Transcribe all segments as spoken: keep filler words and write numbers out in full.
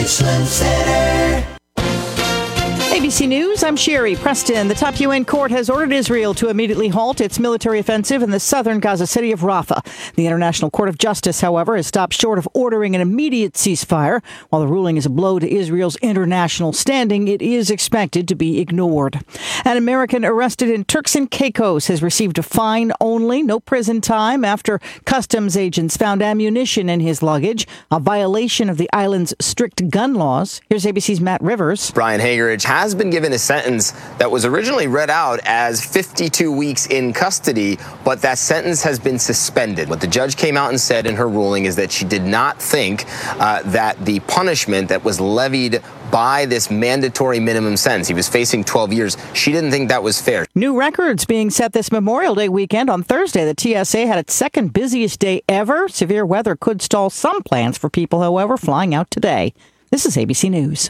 Richland Center. A B C News, I'm Sherry Preston. The top U N court has ordered Israel to immediately halt its military offensive in the southern Gaza city of Rafah. The International Court of Justice, however, has stopped short of ordering an immediate ceasefire. While the ruling is a blow to Israel's international standing, it is expected to be ignored. An American arrested in Turks and Caicos has received a fine only, no prison time, after customs agents found ammunition in his luggage, a violation of the island's strict gun laws. Here's A B C's Matt Rivers. Brian Hagerich has been given a sentence that was originally read out as fifty-two weeks in custody, but that sentence has been suspended. What the judge came out and said in her ruling is that she did not think uh, that the punishment that was levied by this mandatory minimum sentence, he was facing twelve years, she didn't think that was fair. New records being set this Memorial Day weekend. On Thursday, the T S A had its second busiest day ever. Severe weather could stall some plans for people, however, flying out today. This is A B C News.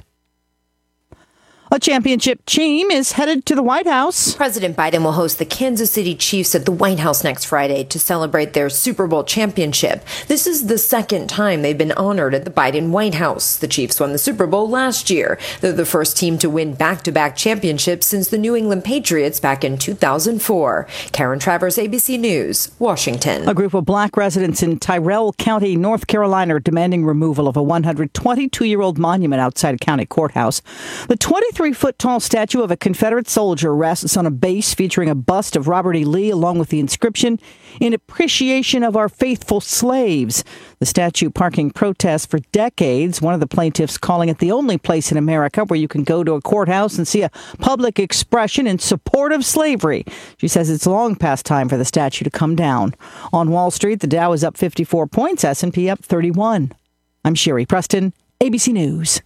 A championship team is headed to the White House. President Biden will host the Kansas City Chiefs at the White House next Friday to celebrate their Super Bowl championship. This is the second time they've been honored at the Biden White House. The Chiefs won the Super Bowl last year. They're the first team to win back-to-back championships since the New England Patriots back in two thousand four. Karen Travers, A B C News, Washington. A group of black residents in Tyrell County, North Carolina, are demanding removal of a one hundred twenty-two-year-old monument outside a county courthouse. The twenty-three-foot-tall statue of a Confederate soldier rests on a base featuring a bust of Robert E. Lee, along with the inscription, "In appreciation of our faithful slaves." The statue parking protests for decades, one of the plaintiffs calling it the only place in America where you can go to a courthouse and see a public expression in support of slavery. She says it's long past time for the statue to come down. On Wall Street, the Dow is up fifty-four points, S and P up thirty-one. I'm Sherry Preston, A B C News.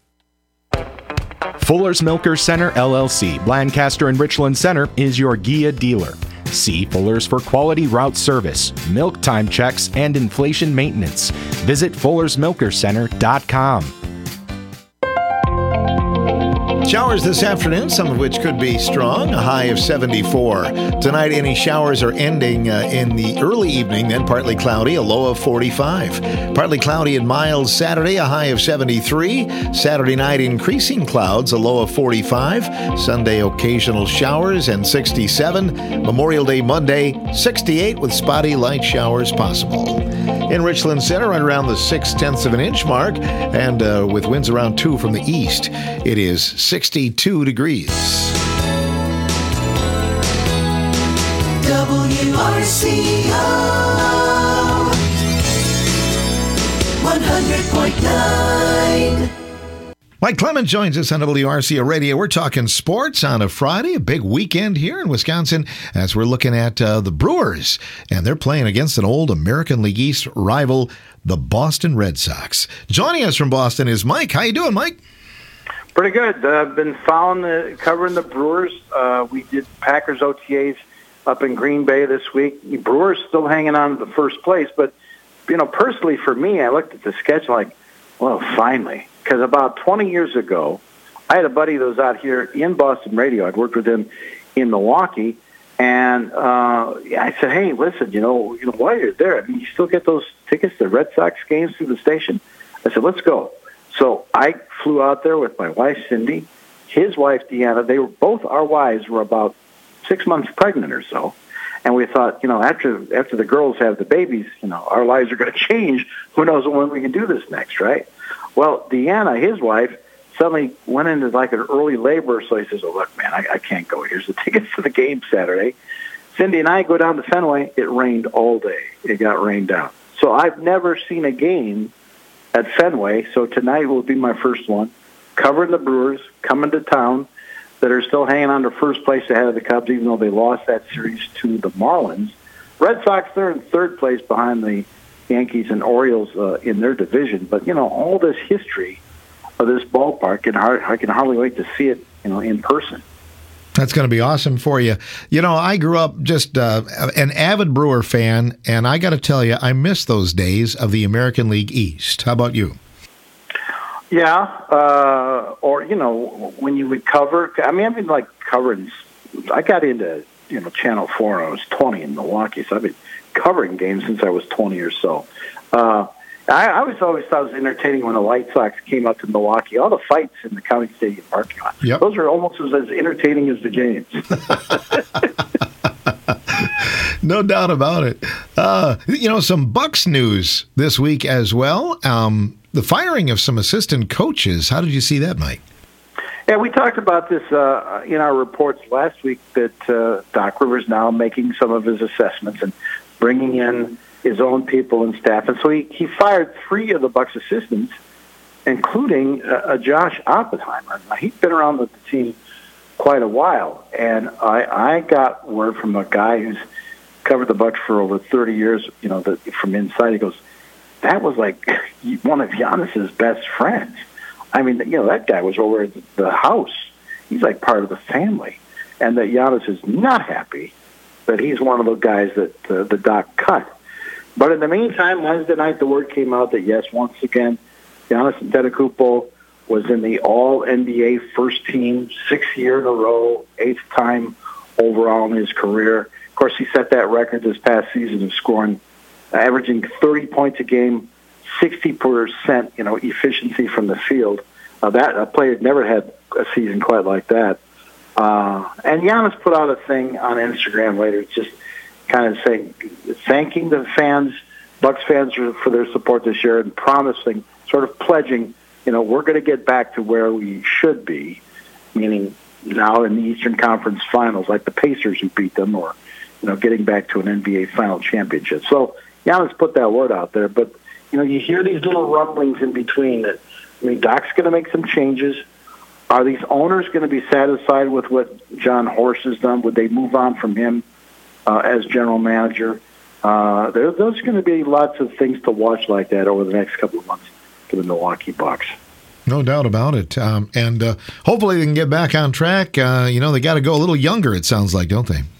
Fuller's Milker Center, L L C, Lancaster and Richland Center, is your G I A dealer. See Fuller's for quality route service, milk time checks, and inflation maintenance. Visit fullers milker center dot com. Showers this afternoon, some of which could be strong, a high of seventy-four. Tonight, any showers are ending uh, in the early evening, then partly cloudy, a low of forty-five. Partly cloudy and mild Saturday, a high of seventy-three. Saturday night, increasing clouds, a low of forty-five. Sunday, occasional showers and sixty-seven. Memorial Day Monday, sixty-eight with spotty light showers possible. In Richland Center, right around the six-tenths of an inch mark, and uh, with winds around two from the east, it is sixty-two degrees. W R C O one hundred point nine. Mike Clement joins us on W R C O Radio. We're talking sports on a Friday, a big weekend here in Wisconsin, as we're looking at uh, the Brewers, and they're playing against an old American League East rival, the Boston Red Sox. Joining us from Boston is Mike. How you doing, Mike? Pretty good. Uh, I've been following the, covering the Brewers. Uh, we did Packers O T As up in Green Bay this week. The Brewers still hanging on to the first place, but, you know, personally for me, I looked at the schedule like, well, finally. Because about twenty years ago, I had a buddy that was out here in Boston radio. I'd worked with him in Milwaukee, and uh, I said, hey, listen, you know, you know, while you're there, I mean, you still get those tickets to Red Sox games through the station? I said, let's go. So I flew out there with my wife, Cindy, his wife, Deanna. They were both, our wives were about six months pregnant or so. And we thought, you know, after after the girls have the babies, you know, our lives are going to change. Who knows when we can do this next, right? Well, Deanna, his wife, suddenly went into like an early labor, so he says, oh, look, man, I, I can't go. Here's the tickets to the game Saturday. Cindy and I go down to Fenway. It rained all day. It got rained out. So I've never seen a game at Fenway, so tonight will be my first one, covering the Brewers, coming to town, that are still hanging on to first place ahead of the Cubs, even though they lost that series to the Marlins. Red Sox, they're in third place behind the Yankees and Orioles uh, in their division. But, you know, all this history of this ballpark, and I can hardly wait to see it, you know, in person. That's going to be awesome for you. You know, I grew up just uh, an avid Brewer fan, and I got to tell you, I miss those days of the American League East. How about you? Yeah, uh, or, you know, when you would cover, I mean, I've been like covering, I got into, you know, Channel four when I was twenty in Milwaukee, so I've been covering games since I was twenty or so. Uh, I, I was always thought it was entertaining when the White Sox came up to Milwaukee. All the fights in the County Stadium parking lot. Yep. Those are almost as, as entertaining as the games. No doubt about it. Uh, you know, some Bucks news this week as well. Um, the firing of some assistant coaches. How did you see that, Mike? Yeah, we talked about this uh, in our reports last week that uh, Doc Rivers now making some of his assessments and bringing in his own people and staff. And so he, he fired three of the Bucks assistants, including uh, uh, Josh Oppenheimer. Now, he's been around with the team quite a while, and I, I got word from a guy who's covered the Bucks for over thirty years, you know, that from inside. He goes, that was like one of Giannis's best friends. I mean, you know, that guy was over at the house. He's like part of the family. And that Giannis is not happy that he's one of the guys that uh, the Doc cut. But in the meantime, Wednesday night, the word came out that, yes, once again, Giannis Antetokounmpo was in the All-N B A first team, sixth year in a row, eighth time overall in his career. Of course, he set that record this past season of scoring, uh, averaging thirty points a game, sixty percent, you know, efficiency from the field. Uh, that a player never had a season quite like that. Uh, and Giannis put out a thing on Instagram later, just kind of saying, thanking the fans, Bucks fans, for, for their support this year, and promising, sort of pledging, you know, we're going to get back to where we should be, meaning now in the Eastern Conference Finals, like the Pacers who beat them, or, you know, getting back to an N B A Final Championship. So Giannis put that word out there, but, you know, you hear these little rumblings in between that, I mean, Doc's going to make some changes. Are these owners going to be satisfied with what John Horst has done? Would they move on from him uh, as general manager? Uh, there, there's going to be lots of things to watch like that over the next couple of months for the Milwaukee Bucks. No doubt about it. Um, and uh, hopefully they can get back on track. Uh, you know, they got to go a little younger, it sounds like, don't they?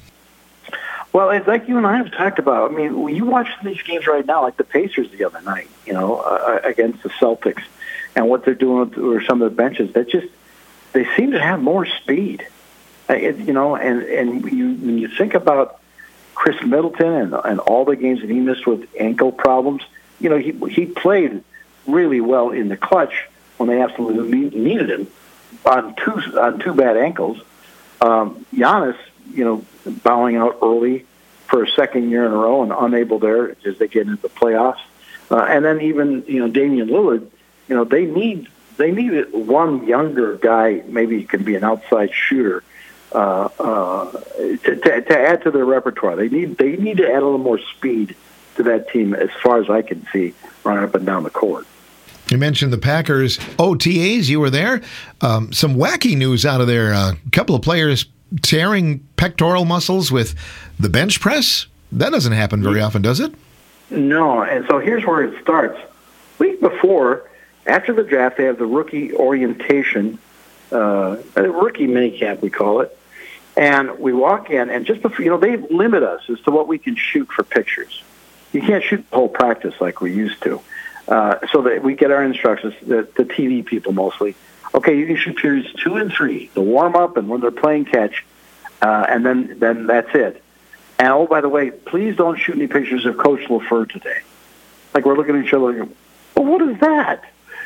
Well, it's like you and I have talked about. I mean, when you watch these games right now, like the Pacers the other night, you know, uh, against the Celtics, and what they're doing with some of the benches, that just, they seem to have more speed. Uh, it, you know, and, and you, when you think about Chris Middleton and, and all the games that he missed with ankle problems, you know, he he played really well in the clutch when they absolutely needed him on two on two bad ankles. Um, Giannis, you know, bowing out early for a second year in a row and unable there as they get into the playoffs. Uh, and then even, you know, Damian Lillard, you know, they need they need one younger guy, maybe he can be an outside shooter, uh, uh, to, to, to add to their repertoire. They need they need to add a little more speed to that team as far as I can see running up and down the court. You mentioned the Packers O T As. You were there. Um, some wacky news out of there. A couple of players tearing pectoral muscles with the bench press. That doesn't happen very often, does it? No, and so here's where it starts. Week before, after the draft, they have the rookie orientation, uh, a rookie minicamp, we call it. And we walk in, and just before, you know, they limit us as to what we can shoot for pictures. You can't shoot the whole practice like we used to. Uh, so that we get our instructions, the, the T V people mostly. Okay, you can shoot periods two and three, the warm up and when they're playing catch, uh, and then then that's it. And oh, by the way, please don't shoot any pictures of Coach LaFleur today. Like we're looking at each other, like, well, what is that?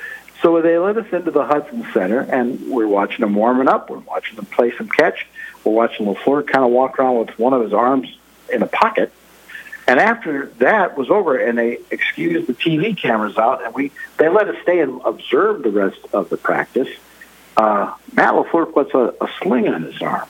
So they let us into the Hudson Center, and we're watching them warming up. We're watching them play some catch. We're watching LaFleur kind of walk around with one of his arms in a pocket. And after that was over, and they excused the T V cameras out, and we they let us stay and observe the rest of the practice. Uh, Matt LaFleur puts a, a sling on his arm.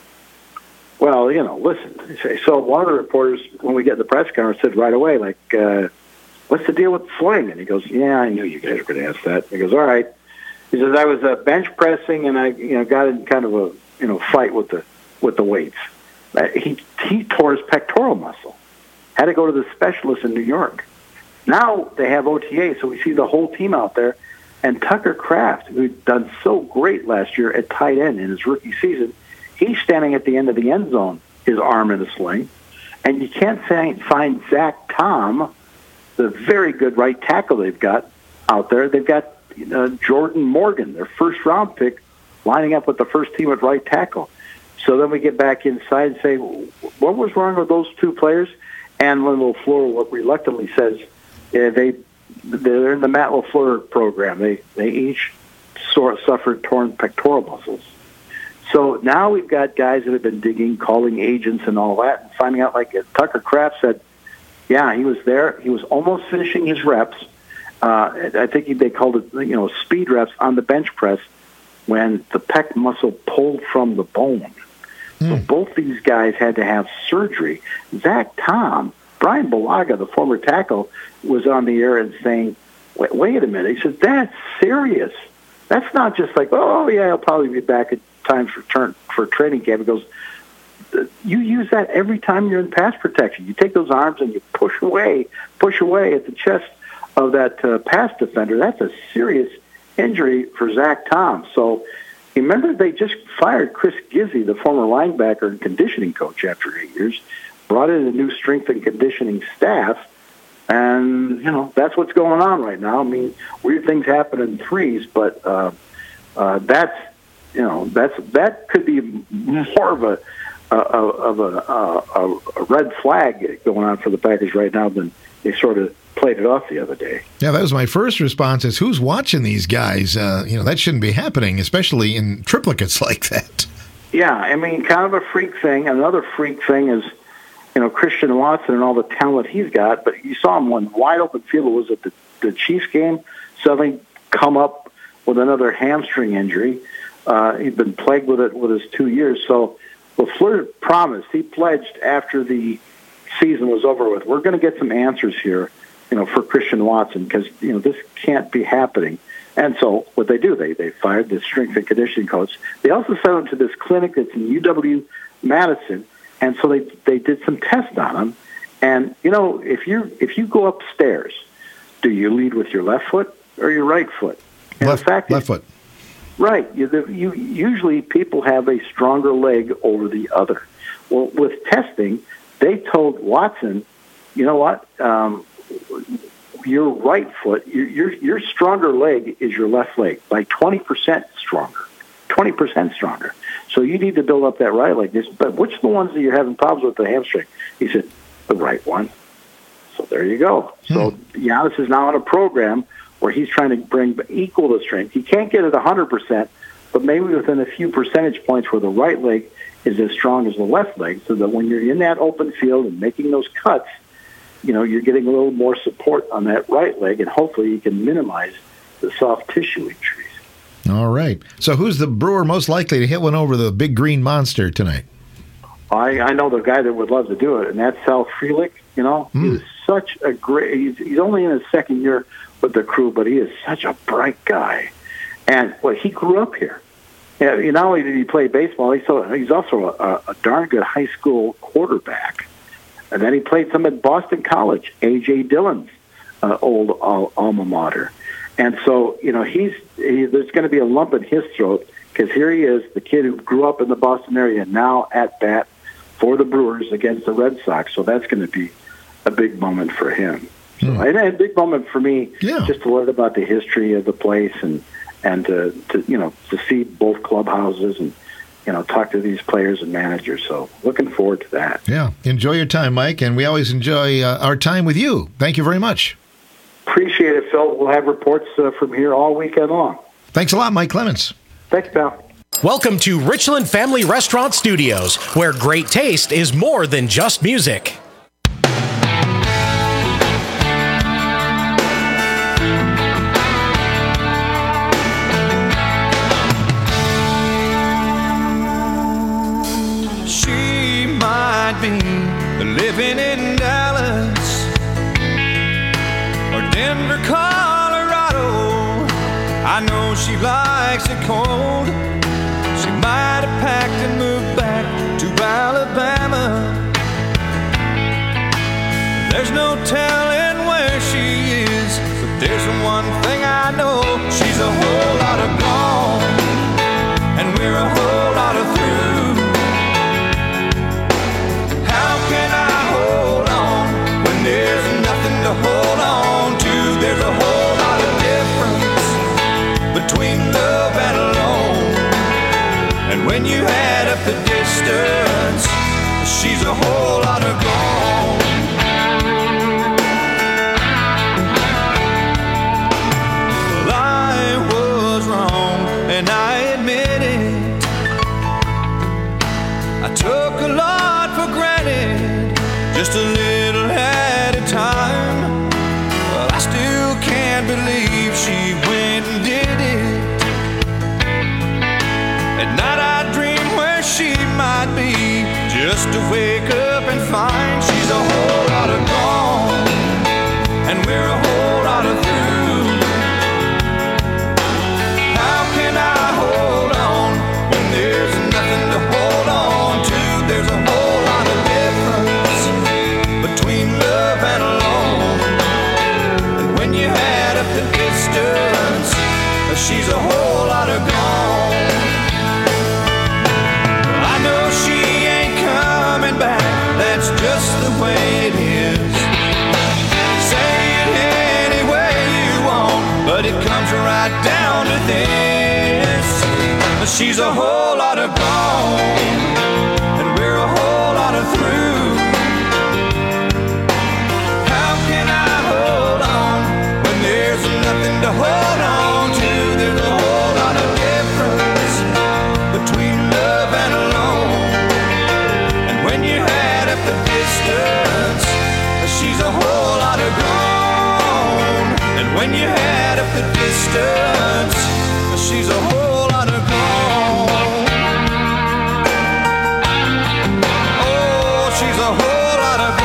Well, you know, listen. So one of the reporters, when we get the press conference, said right away, like, uh, what's the deal with the sling? And he goes, yeah, I knew you guys were going to ask that. He goes, all right. He says, I was uh, bench pressing, and I you know got in kind of a you know fight with the with the weights. Uh, he he tore his pectoral muscle. Had to go to the specialist in New York. Now they have O T A, so we see the whole team out there. And Tucker Kraft, who'd done so great last year at tight end in his rookie season, he's standing at the end of the end zone, his arm in a sling. And you can't find, find Zach Tom, the very good right tackle they've got out there. They've got uh, Jordan Morgan, their first-round pick, lining up with the first team at right tackle. So then we get back inside and say, what was wrong with those two players? And when LaFleur reluctantly says uh, they they're in the Matt LaFleur program. They they each sort suffered torn pectoral muscles. So now we've got guys that have been digging, calling agents and all that, and finding out, like Tucker Kraft said, yeah, he was there. He was almost finishing his reps. Uh, I think they called it, you know, speed reps on the bench press when the pec muscle pulled from the bone. Mm. So both these guys had to have surgery. Zach Tom, Brian Balaga, the former tackle, was on the air and saying, wait, wait a minute. He said, that's serious. That's not just like, oh, yeah, I'll probably be back at times for turn for training camp. He goes, you use that every time you're in pass protection. You take those arms and you push away, push away at the chest of that uh, pass defender. That's a serious injury for Zach Tom. So remember, they just fired Chris Gizzi, the former linebacker and conditioning coach, after eight years, brought in a new strength and conditioning staff, and, you know, that's what's going on right now. I mean, weird things happen in threes, but uh, uh, that's, you know, that's that could be more of a uh, of a, a, a red flag going on for the Packers right now than they sort of played it off the other day. Yeah, that was my first response is, who's watching these guys? Uh, you know, that shouldn't be happening, especially in triplicates like that. Yeah, I mean, kind of a freak thing. Another freak thing is, you know, Christian Watson and all the talent he's got, but you saw him when wide open field was at the, the Chiefs game, suddenly come up with another hamstring injury. Uh, he'd been plagued with it with his two years. So LaFleur promised, he pledged after the season was over with, we're going to get some answers here, you know, for Christian Watson, because, you know, this can't be happening. And so what they do, they they fired the strength and conditioning coach. They also sent him to this clinic that's in U W Madison, and so they they did some tests on him. And, you know, if you if you go upstairs, do you lead with your left foot or your right foot? And left, the fact left is, foot. Right. You, the, you usually people have a stronger leg over the other. Well, with testing, they told Watson, you know what? Um, your right foot, your, your your stronger leg is your left leg by twenty percent stronger, twenty percent stronger. So you need to build up that right leg. This, but which are the ones that you're having problems with the hamstring? He said, the right one. So there you go. Hmm. So Giannis is now on a program where he's trying to bring equal the strength. He can't get it one hundred percent, but maybe within a few percentage points where the right leg is as strong as the left leg, so that when you're in that open field and making those cuts, you know, you're getting a little more support on that right leg, and hopefully you can minimize the soft tissue injuries. All right. So who's the Brewer most likely to hit one over the big green monster tonight? I, I know the guy that would love to do it, and that's Sal Frelick. You know, mm. he's such a great, he's, he's only in his second year with the Crew, but he is such a bright guy. And, well, he grew up here. Yeah, you not only did he play baseball, he's, so, he's also a, a darn good high school quarterback. And then he played some at Boston College, A J. Dillon's uh, old uh, alma mater. And so, you know, he's he, there's going to be a lump in his throat because here he is, the kid who grew up in the Boston area, now at bat for the Brewers against the Red Sox. So that's going to be a big moment for him. So, mm. and a big moment for me, yeah. just to learn about the history of the place and and to, to you know to see both clubhouses and you know talk to these players and managers. So looking forward to that. Yeah, enjoy your time, Mike, and we always enjoy uh, our time with you. Thank you very much. Appreciate it, Phil. We'll have reports uh, from here all weekend long. Thanks a lot, Mike Clemens. Thanks, pal. Welcome to Richland Family Restaurant Studios, where great taste is more than just music. She might be living in Dallas or Denver, Colorado. I know she likes it cold. She might have packed and moved back to Alabama. There's no telling where she is, but there's one thing I know. She's a whole lot of gone, and we're a whole lot of through. How can I hold on when there's nothing to hold on to? There's a whole lot of difference between love and alone. And when you add up the distance, she's a whole lot of gone. can't believe she went and did it. At night I dream where she might be, just to wake up and find she's a whole lot of gone, and we're a whole lot of through. How can I hold on when there's nothing to hold on to? There's a whole lot of difference between love and alone. And when you add up the distance, she's a whole lot of gone. I know she ain't coming back, that's just the way it is. Say it any way you want, but it comes right down to this. She's a whole lot of gone, and we're a whole lot of through. How can I hold on when there's nothing to hold on to? There's a whole lot of difference between love and alone. And when you add up the distance, she's a whole lot of gone. And when you add up the distance, she's a whole lot of gone. Oh, she's a whole lot of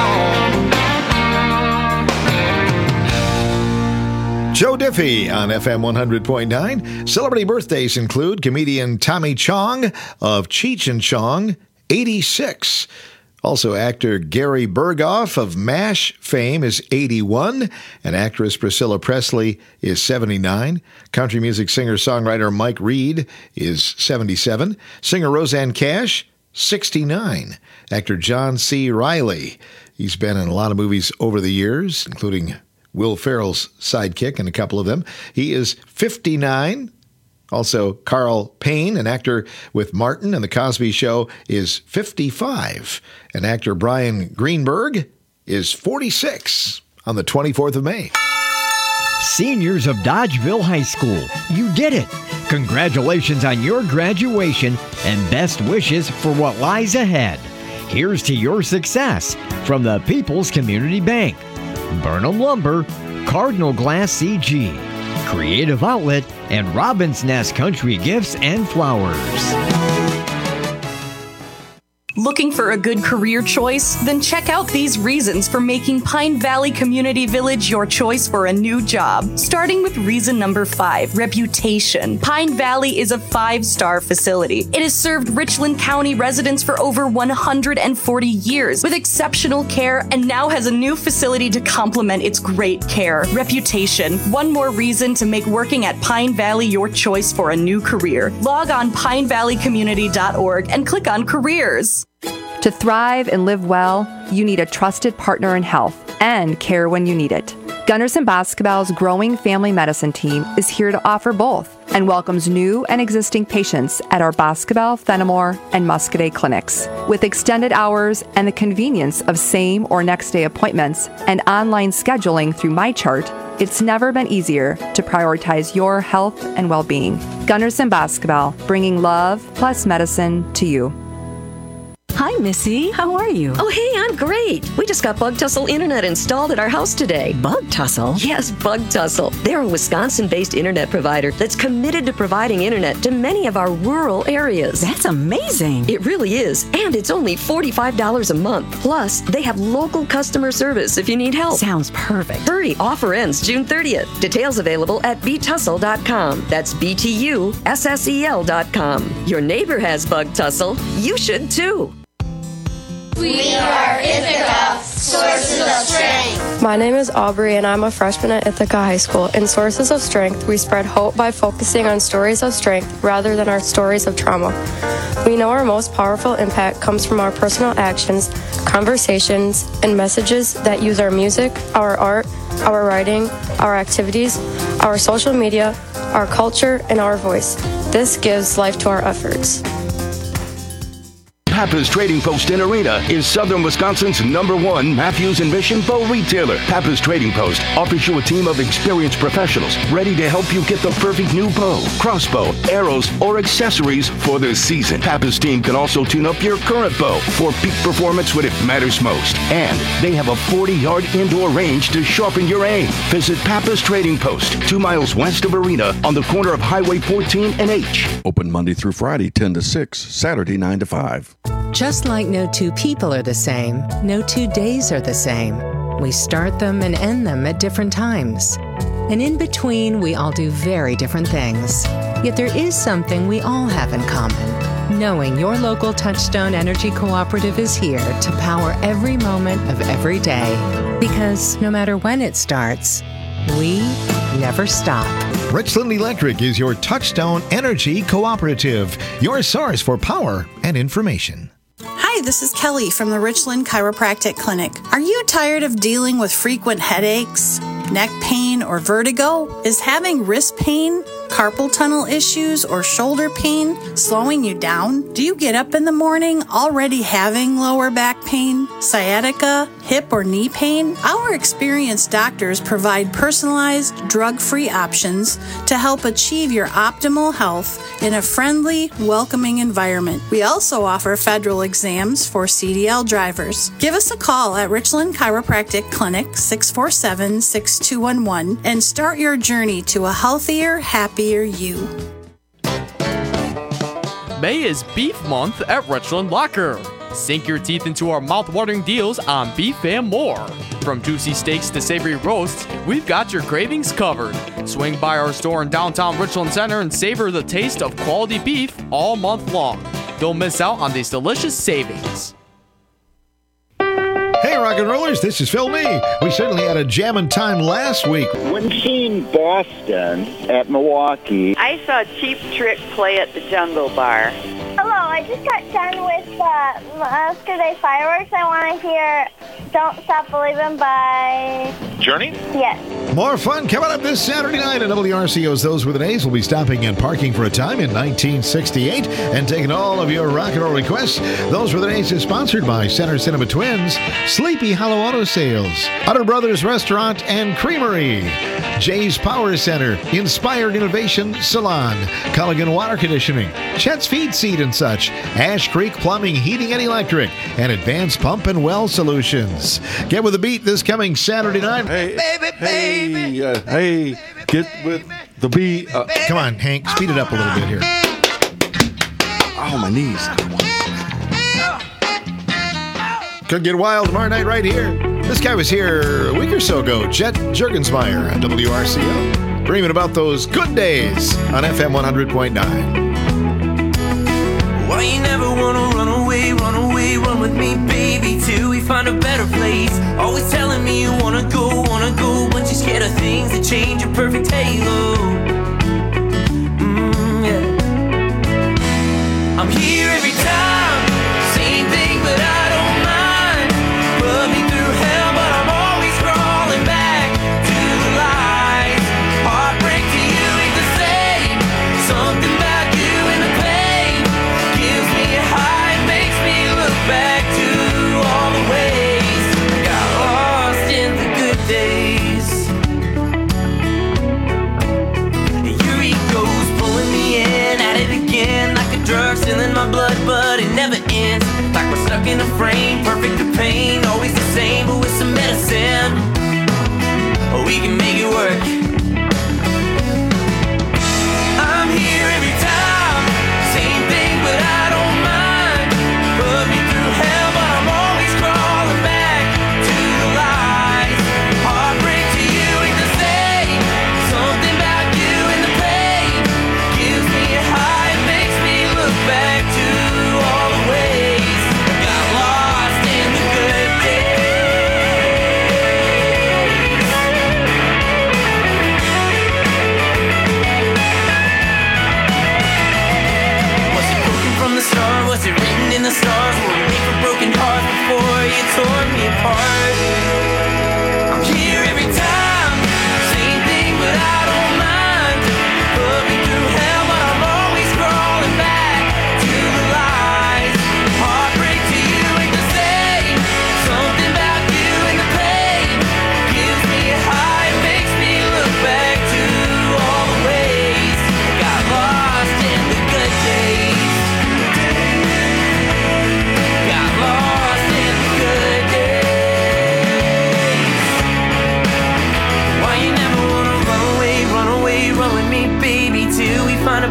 gone. Joe Diffie on F M one hundred point nine. Celebrity birthdays include comedian Tommy Chong of Cheech and Chong, eighty-six. Also, actor Gary Berghoff of MASH fame is eighty-one, and actress Priscilla Presley is seventy-nine. Country music singer-songwriter Mike Reed is seventy-seven. Singer Roseanne Cash, sixty-nine. Actor John C. Reilly, he's been in a lot of movies over the years, including Will Ferrell's sidekick in a couple of them. He is fifty-nine. Also, Carl Payne, an actor with Martin and The Cosby Show, is fifty-five. And actor Brian Greenberg is forty-six on the twenty-fourth of May. Seniors of Dodgeville High School, you did it! Congratulations on your graduation and best wishes for what lies ahead. Here's to your success from the People's Community Bank, Burnham Lumber, Cardinal Glass C G, Creative Outlet, and Robin's Nest Country Gifts and Flowers. Looking for a good career choice? Then check out these reasons for making Pine Valley Community Village your choice for a new job. Starting with reason number five, reputation. Pine Valley is a five-star facility. It has served Richland County residents for over one hundred forty years with exceptional care and now has a new facility to complement its great care. Reputation. One more reason to make working at Pine Valley your choice for a new career. Log on pine valley community dot org and click on careers. To thrive and live well, you need a trusted partner in health and care when you need it. Gunderson Basketball's growing family medicine team is here to offer both and welcomes new and existing patients at our Basketball, Fenimore, and Muscadet clinics. With extended hours and the convenience of same or next day appointments and online scheduling through MyChart, it's never been easier to prioritize your health and well-being. Gunderson Basketball, bringing love plus medicine to you. Hi, Missy. How are you? Oh, hey, I'm great. We just got Bug Tussle Internet installed at our house today. Bug Tussle? Yes, Bug Tussle. They're a Wisconsin-based internet provider that's committed to providing internet to many of our rural areas. That's amazing. It really is. And it's only forty-five dollars a month. Plus, they have local customer service if you need help. Sounds perfect. Hurry, offer ends June thirtieth. Details available at b tussle dot com. That's B T U S S E L dot com. Your neighbor has Bug Tussle. You should too. We are Ithaca, Sources of Strength. My name is Aubrey, and I'm a freshman at Ithaca High School. In Sources of Strength, we spread hope by focusing on stories of strength rather than our stories of trauma. We know our most powerful impact comes from our personal actions, conversations, and messages that use our music, our art, our writing, our activities, our social media, our culture, and our voice. This gives life to our efforts. Pappas Trading Post in Arena is Southern Wisconsin's number one Matthews and Mission bow retailer. Pappas Trading Post offers you a team of experienced professionals ready to help you get the perfect new bow, crossbow, arrows, or accessories for the season. Pappas team can also tune up your current bow for peak performance when it matters most. And they have a forty-yard indoor range to sharpen your aim. Visit Pappas Trading Post, two miles west of Arena on the corner of Highway fourteen and H. Open Monday through Friday, ten to six, Saturday, nine to five. Just like no two people are the same, no two days are the same. We start them and end them at different times. And in between, we all do very different things. Yet there is something we all have in common. Knowing your local Touchstone Energy Cooperative is here to power every moment of every day. Because no matter when it starts, we never stop. Richland Electric is your Touchstone Energy Cooperative, your source for power and information. Hi, this is Kelly from the Richland Chiropractic Clinic. Are you tired of dealing with frequent headaches, neck pain, or vertigo? Is having wrist pain, carpal tunnel issues, or shoulder pain slowing you down? Do you get up in the morning already having lower back pain, sciatica, hip or knee pain? Our experienced doctors provide personalized, drug-free options to help achieve your optimal health in a friendly, welcoming environment. We also offer federal exams for C D L drivers. Give us a call at Richland Chiropractic Clinic, six four seven, six two one one, and start your journey to a healthier, happier you. May is Beef Month at Richland Locker. Sink your teeth into our mouth-watering deals on beef and more. From juicy steaks to savory roasts, we've got your cravings covered. Swing by our store in downtown Richland Center and savor the taste of quality beef all month long. Don't miss out on these delicious savings. Hey, rock and rollers, this is Phil Nee. We certainly had a jammin' time last week. When seeing Boston at Milwaukee, I saw Cheap Trick play at the Jungle Bar. Hello, I just got done with uh, Yesterday Fireworks. I want to hear Don't Stop Believing by Journey? Yes. More fun coming up this Saturday night at W R C O's Those Were the Days. We'll be stopping and parking for a time in nineteen sixty-eight and taking all of your rock and roll requests. Those Were the Days is sponsored by Center Cinema Twins, Sleepy Hollow Auto Sales, Utter Brothers Restaurant and Creamery, Jay's Power Center, Inspired Innovation Salon, Culligan Water Conditioning, Chet's Feed Seed and Such, Ash Creek Plumbing, Heating and Electric, and Advanced Pump and Well Solutions. Get with the beat this coming Saturday night. Hey, baby, baby. Hey, uh, hey, get with the beat. Uh, Come on, Hank, speed it up a little bit here. Oh, my knees. Could get wild tomorrow night right here. This guy was here a week or so ago, Jet Juergensmeyer on W R C O, dreaming about those good days on F M one hundred point nine. Why you never wanna run away, run away, run with me, baby, till we find a better place. Always telling me you wanna go, wanna go, but you're scared of things that change your perfect halo. Mm, yeah. I'm here every time, same thing, but I don't mind. Put me through hell, but I'm always crawling back to the light. Heartbreak to you ain't the same. Something about you and the pain gives me a high, makes me look back to all the ways got lost in the good days. Your ego's pulling me in, at it again, like a drug still in my blood, but it never ends. Like we're stuck in a frame, perfect to pain, always the same, but with some medicine, oh, we can make it work. I'm here every time, same thing, but I don't mind. Put me through hell, but I'm always crawling back to the light. Heartbreak to you ain't the same. Something about you and the pain gives me a high, it makes me look back to all the ways I got lost in the good days.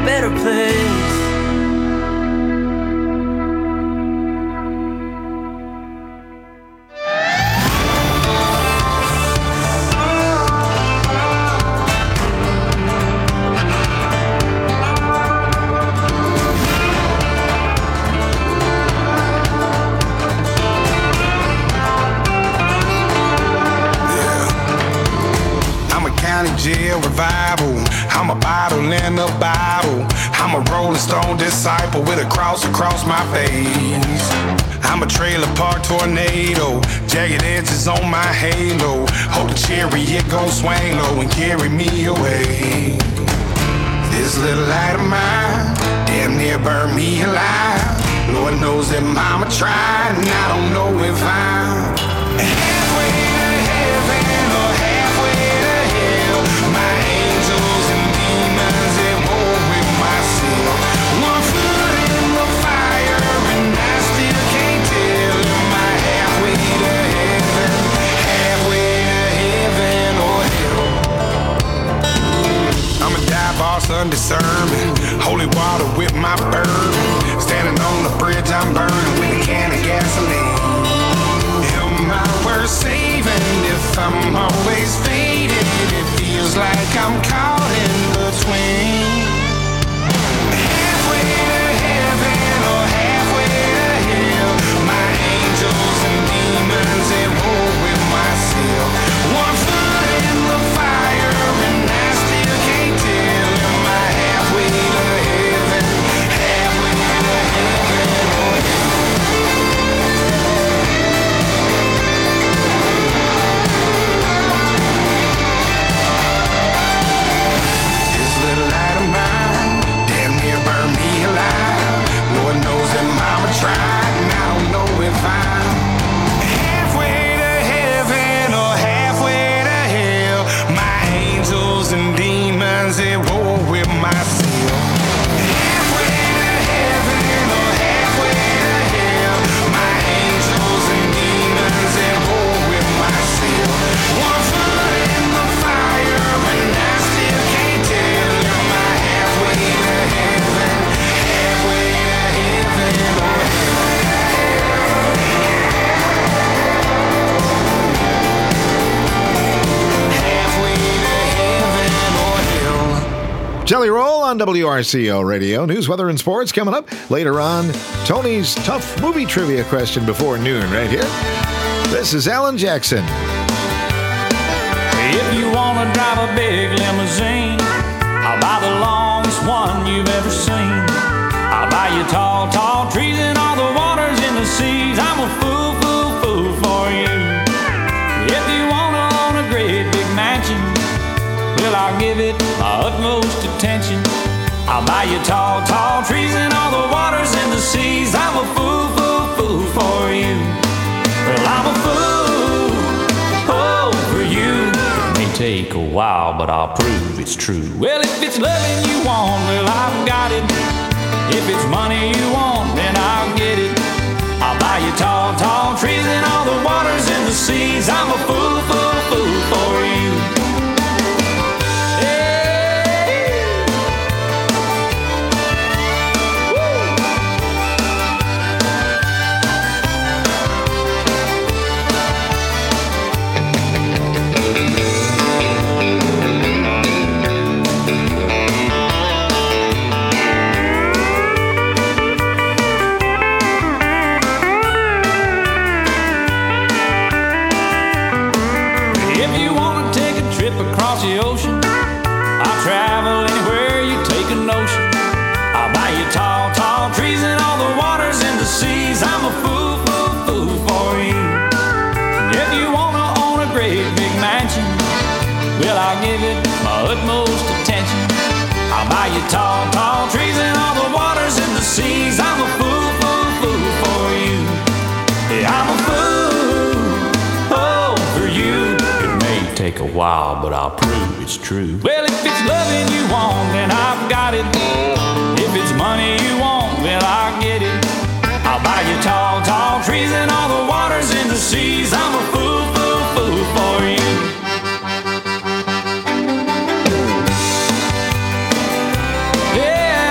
better place. Jail revival. I'm a bottle in a bottle. I'm a Rolling Stone disciple with a cross across my face. I'm a trailer park tornado, jagged edges on my halo. Hope the chariot gon' swing low and carry me away. This little light of mine damn near burned me alive. Lord knows that mama tried, and I don't know if I'm halfway to heaven or halfway to hell. My angels and demons at war with myself. One foot in the fire and I still can't tell. Am I halfway to heaven, halfway to heaven or hell? I'm a dive boss undiscerning, holy water with my bourbon. Standing on the bridge I'm burning with a can of gasoline. Am I worth saving if I'm always faded? It feels like I'm caught in between. Halfway to heaven or halfway to hell. My angels and demons at war with myself. One foot in the fire and I still can't tell. Am I halfway to heaven, halfway to heaven or hell? This little light of mine damn near burned me alive. Lord knows that mama tried, and I don't know if I'm halfway to heaven or halfway to hell. My angels and demons at war with myself. Halfway to heaven or halfway to hell. My angels and demons at war with myself. One foot in the fire and I still can't tell. Am I halfway to heaven, halfway to heaven or halfway to heaven or hell? Jelly Roll on W R C O Radio. News, weather, and sports coming up later on. Tony's tough movie trivia question before noon right here. This is Alan Jackson. If you wanna drive a big limousine, I'll buy the longest one you've ever seen. I'll buy you tall, tall trees and all the waters in the seas. I'm a fool, fool, fool for you. If you wanna own a great big mansion, well, I'll give it my utmost attention. I'll buy you tall, tall trees and all the waters in the seas. I'm a fool, fool, fool for you. Well, I'm a fool, oh, for you. It may take a while, but I'll prove it's true. Well, if it's loving you want, well, I've got it. If it's money you want, then I'll get it. I'll buy you tall, tall trees and all the waters in the seas. I'm a fool, fool, fool for you. Across the ocean, I'll travel anywhere you take a notion. I'll buy you tall, tall trees and all the waters in the seas. I'm a fool, fool, fool for you. And if you wanna own a great big mansion, well, I'll give it my utmost attention. I'll buy you tall, tall trees and all the waters in the seas. I'm a fool, fool, fool for you. Yeah, I'm a fool, oh, for you. Take a while, but I'll prove it's true. Well, if it's loving you want, then I've got it. If it's money you want, well, I'll get it. I'll buy you tall, tall trees and all the waters in the seas. I'm a fool, fool, fool for you. Yeah.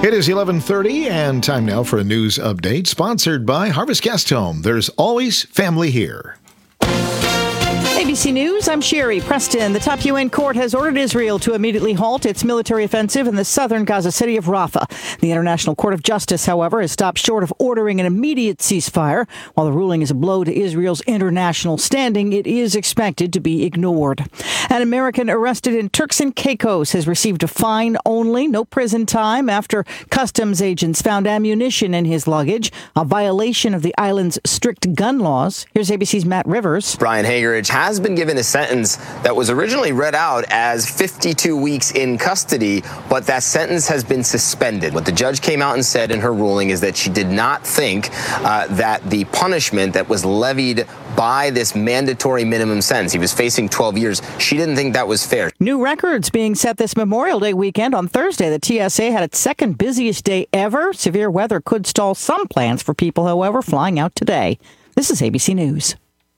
It is eleven thirty and time now for a news update sponsored by Harvest Guest Home. There's always family here. A B C News, I'm Sherry Preston. The top U N court has ordered Israel to immediately halt its military offensive in the southern Gaza city of Rafah. The International Court of Justice, however, has stopped short of ordering an immediate ceasefire. While the ruling is a blow to Israel's international standing, it is expected to be ignored. An American arrested in Turks and Caicos has received a fine only, no prison time, after customs agents found ammunition in his luggage, a violation of the island's strict gun laws. Here's A B C's Matt Rivers. Brian Hagerich has been given a sentence that was originally read out as fifty-two weeks in custody, but that sentence has been suspended. What the judge came out and said in her ruling is that she did not think uh, that the punishment that was levied by this mandatory minimum sentence, he was facing twelve years, she didn't think that was fair. New records being set this Memorial Day weekend. On Thursday, the T S A had its second busiest day ever. Severe weather could stall some plans for people, however, flying out today. This is A B C News.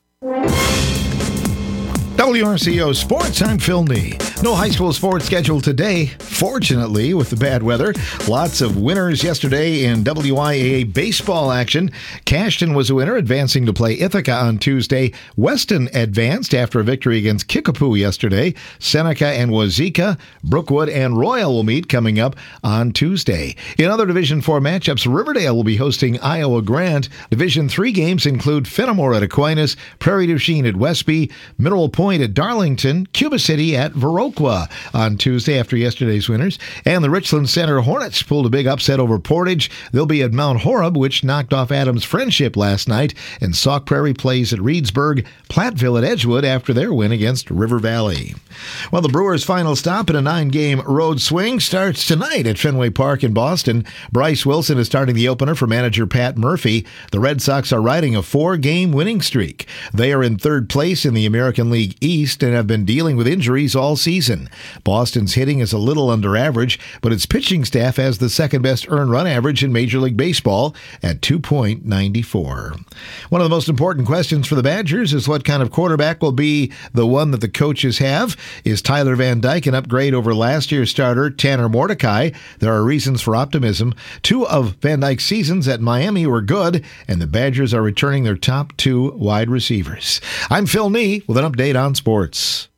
W R C O Sports, I'm Phil Nee. No high school sports scheduled today, fortunately, with the bad weather. Lots of winners yesterday in W I A A baseball action. Cashton was a winner, advancing to play Ithaca on Tuesday. Weston advanced after a victory against Kickapoo yesterday. Seneca and Wazeeka, Brookwood and Royal will meet coming up on Tuesday. In other Division four matchups, Riverdale will be hosting Iowa Grant. Division three games include Fenimore at Aquinas, Prairie du Chien at Westby, Mineral Point at Darlington, Cuba City at Viroqua on Tuesday after yesterday's winners. And the Richland Center Hornets pulled a big upset over Portage. They'll be at Mount Horeb, which knocked off Adams Friendship last night. And Sauk Prairie plays at Reedsburg, Platteville at Edgewood after their win against River Valley. Well, the Brewers' final stop in a nine-game road swing starts tonight at Fenway Park in Boston. Bryce Wilson is starting the opener for manager Pat Murphy. The Red Sox are riding a four-game winning streak. They are in third place in the American League East and have been dealing with injuries all season. Boston's hitting is a little under average, but its pitching staff has the second-best earned run average in Major League Baseball at two point nine four. One of the most important questions for the Badgers is what kind of quarterback will be the one that the coaches have. Is Tyler Van Dyke an upgrade over last year's starter, Tanner Mordecai? There are reasons for optimism. Two of Van Dyke's seasons at Miami were good, and the Badgers are returning their top two wide receivers. I'm Phil Nee with an update on sports.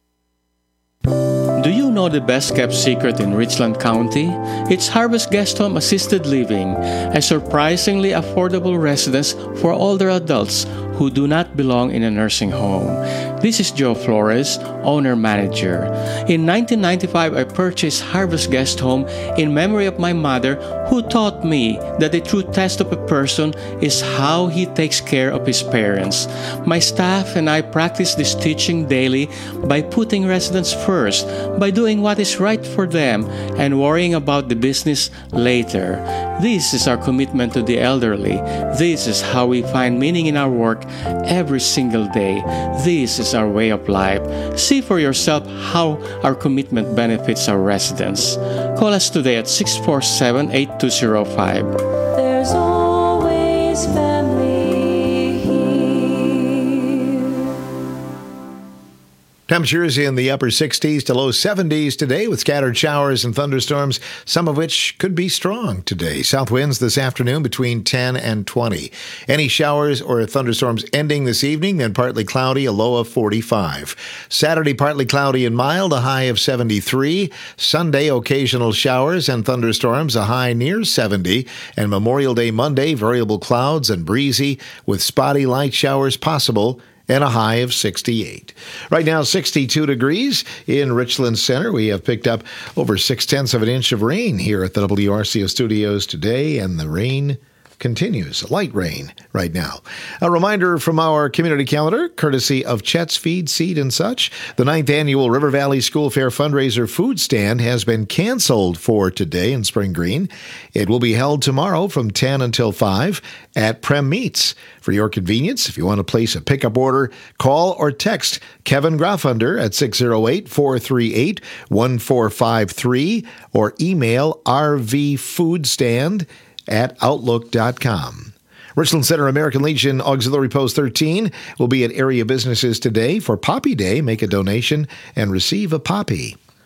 Do you know the best-kept secret in Richland County? It's Harvest Guest Home Assisted Living, a surprisingly affordable residence for older adults who do not belong in a nursing home. This is Joe Flores, owner-manager. In nineteen ninety-five, I purchased Harvest Guest Home in memory of my mother, who taught me that the true test of a person is how he takes care of his parents. My staff and I practice this teaching daily by putting residents first, by doing what is right for them and worrying about the business later. This is our commitment to the elderly. This is how we find meaning in our work every single day. This is our way of life. See for yourself how our commitment benefits our residents. Call us today at six four seven, eight two zero five. There's always family here. Temperatures in the upper sixties to low seventies today with scattered showers and thunderstorms, some of which could be strong today. South winds this afternoon between ten and twenty. Any showers or thunderstorms ending this evening, then partly cloudy, a low of forty-five. Saturday, partly cloudy and mild, a high of seventy-three. Sunday, occasional showers and thunderstorms, a high near seventy. And Memorial Day Monday, variable clouds and breezy with spotty light showers possible, and a high of sixty-eight. Right now, sixty-two degrees in Richland Center. We have picked up over six-tenths of an inch of rain here at the W R C O studios today, and the rain continues. Light rain right now. A reminder from our community calendar, courtesy of Chet's Feed, Seed, and such. The ninth annual River Valley School Fair fundraiser food stand has been canceled for today in Spring Green. It will be held tomorrow from ten until five at Prem Meats. For your convenience, if you want to place a pickup order, call or text Kevin Graffunder at six oh eight, four three eight, one four five three or email rvfoodstand at outlook dot com. Richland Center American Legion Auxiliary Post thirteen will be at area businesses today for Poppy Day. Make a donation and receive a poppy.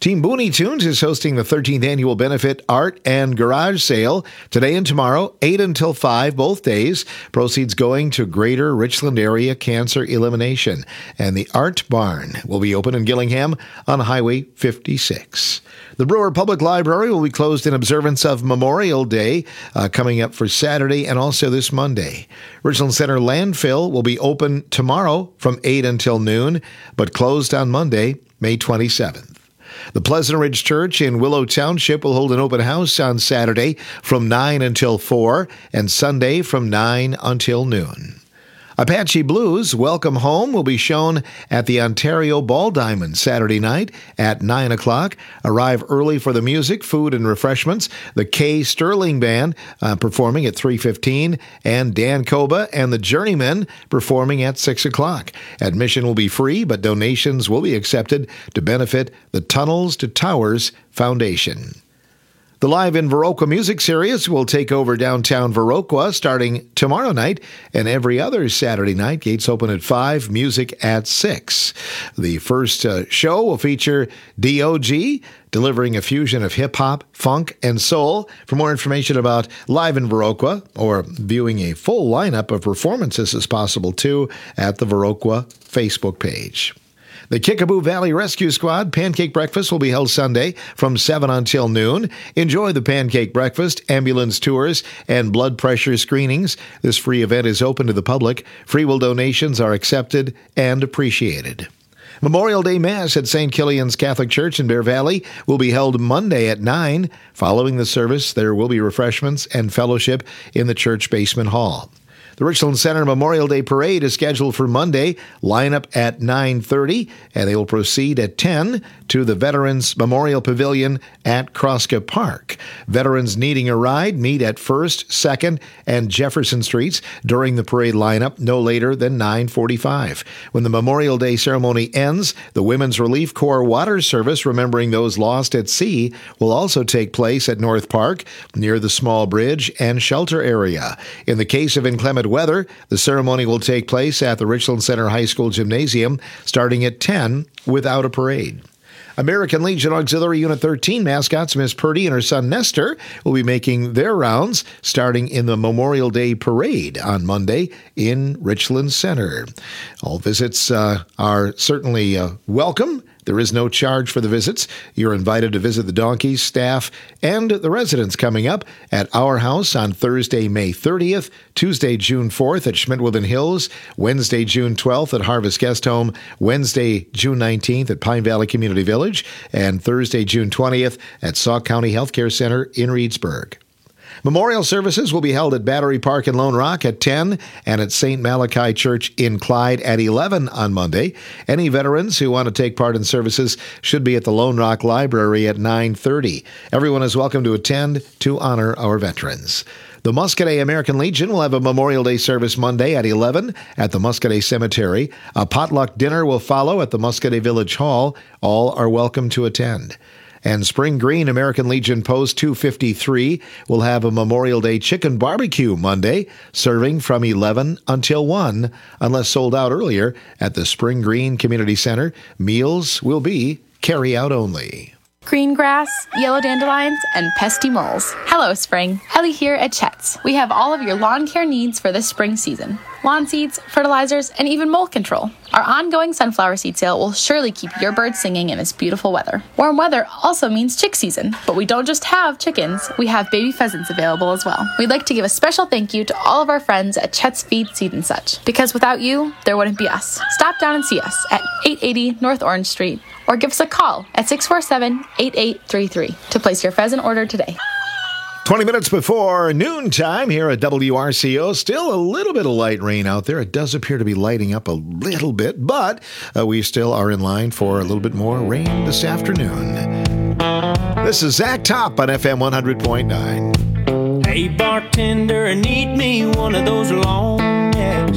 Team Booney Tunes is hosting the thirteenth Annual Benefit Art and Garage Sale today and tomorrow, eight until five, both days. Proceeds going to Greater Richland Area Cancer Elimination. And the Art Barn will be open in Gillingham on Highway fifty-six. The Brewer Public Library will be closed in observance of Memorial Day uh, coming up for Saturday and also this Monday. Richland Center Landfill will be open tomorrow from eight until noon, but closed on Monday, May twenty-seventh. The Pleasant Ridge Church in Willow Township will hold an open house on Saturday from nine until four and Sunday from nine until noon. Apache Blues Welcome Home will be shown at the Ontario Ball Diamond Saturday night at nine o'clock. Arrive early for the music, food, and refreshments. The K Sterling Band uh, performing at three fifteen, and Dan Koba and the Journeymen performing at six o'clock. Admission will be free, but donations will be accepted to benefit the Tunnels to Towers Foundation. The Live in Viroqua music series will take over downtown Viroqua starting tomorrow night and every other Saturday night. Gates open at five, music at six. The first uh, show will feature D O G, delivering a fusion of hip-hop, funk, and soul. For more information about Live in Viroqua or viewing a full lineup of performances is possible, too, at the Viroqua Facebook page. The Kickapoo Valley Rescue Squad Pancake Breakfast will be held Sunday from seven until noon. Enjoy the pancake breakfast, ambulance tours, and blood pressure screenings. This free event is open to the public. Free will donations are accepted and appreciated. Memorial Day Mass at Saint Killian's Catholic Church in Bear Valley will be held Monday at nine. Following the service, there will be refreshments and fellowship in the church basement hall. The Richland Center Memorial Day Parade is scheduled for Monday. Lineup at nine thirty, and they will proceed at ten to the Veterans Memorial Pavilion at Kroska Park. Veterans needing a ride meet at first, second, and Jefferson Streets during the parade lineup no later than nine forty-five. When the Memorial Day ceremony ends, the Women's Relief Corps Water Service, remembering those lost at sea, will also take place at North Park near the small bridge and shelter area. In the case of inclement weather, the ceremony will take place at the Richland Center High School Gymnasium starting at ten without a parade. American Legion Auxiliary Unit thirteen mascots Miss Purdy and her son Nestor will be making their rounds starting in the Memorial Day Parade on Monday in Richland Center. All visits uh, are certainly uh, welcome. There is no charge for the visits. You're invited to visit the donkeys, staff, and the residents coming up at Our House on Thursday, May thirtieth, Tuesday, June fourth at Schmidt-Woodland Hills, Wednesday, June twelfth at Harvest Guest Home, Wednesday, June nineteenth at Pine Valley Community Village, and Thursday, June twentieth at Sauk County Healthcare Center in Reedsburg. Memorial services will be held at Battery Park in Lone Rock at ten and at Saint Malachi Church in Clyde at eleven on Monday. Any veterans who want to take part in services should be at the Lone Rock Library at nine thirty. Everyone is welcome to attend to honor our veterans. The Muscadet American Legion will have a Memorial Day service Monday at eleven at the Muscadet Cemetery. A potluck dinner will follow at the Muscadet Village Hall. All are welcome to attend. And Spring Green American Legion Post two fifty-three will have a Memorial Day chicken barbecue Monday, serving from eleven until one, unless sold out earlier at the Spring Green Community Center. Meals will be carry-out only. Green grass, yellow dandelions, and pesky moles. Hello, spring. Ellie here at Chet's. We have all of your lawn care needs for this spring season. Lawn seeds, fertilizers, and even mold control. Our ongoing sunflower seed sale will surely keep your birds singing in this beautiful weather. Warm weather also means chick season, but we don't just have chickens, we have baby pheasants available as well. We'd like to give a special thank you to all of our friends at Chet's Feed, Seed and Such, because without you, there wouldn't be us. Stop down and see us at eight eighty North Orange Street, or give us a call at six four seven, eight eight three three to place your pheasant order today. twenty minutes before noontime here at W R C O. Still a little bit of light rain out there. It does appear to be lighting up a little bit, but uh, we still are in line for a little bit more rain this afternoon. This is Zach Top on F M one hundred point nine. Hey, bartender, I need me one of those long necks.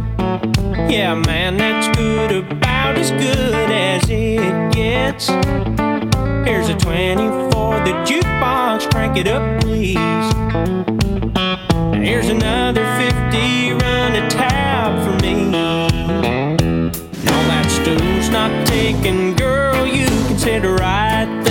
Yeah, man, that's good, about as good as it gets. Here's a twenty for the jukebox, crank it up, please. Here's another fifty, run a tab for me. No, that stool's not taken, girl, you can sit right